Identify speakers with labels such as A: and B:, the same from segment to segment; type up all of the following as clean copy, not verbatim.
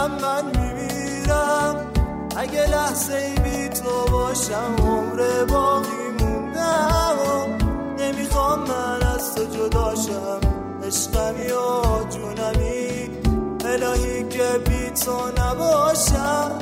A: من میمیرم اگه لحظه ای بی تو باشم، عمر باقی موندم و نمیخوام من از تو جداشم. عشقمی و جونمی الهی که بی تو نباشم.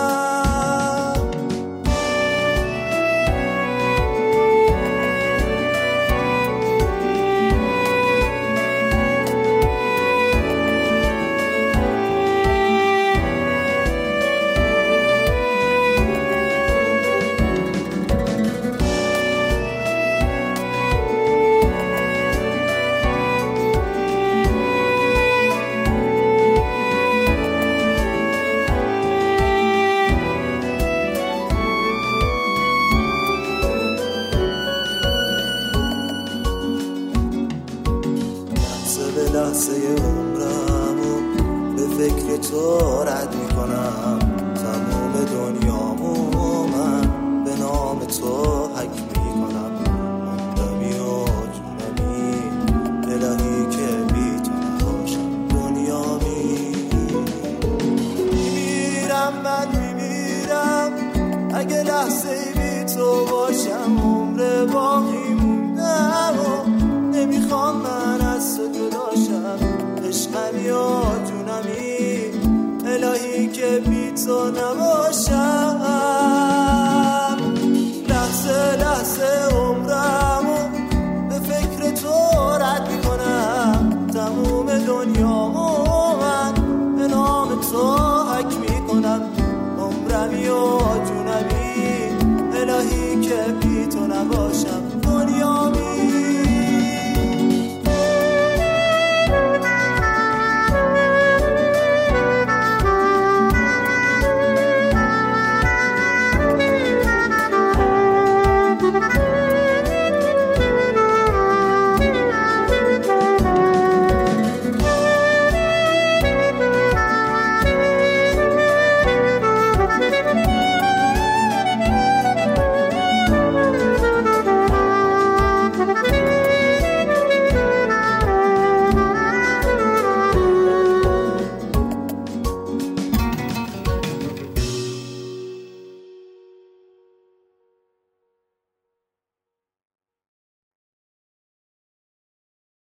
A: لحظه عمرم و به فکر تو رد میکنم، تمام دنیامو من به نام تو حک میکنم. عمرمی و جونمی الهی که بی تو نباشم، دنیامی میمیرم من میمیرم اگه لحظه بی تو باشم، عمر باقی موندم و نمیخوام من از تو جداشم. عشقمی و جونمی الهی که بی تو نباشم.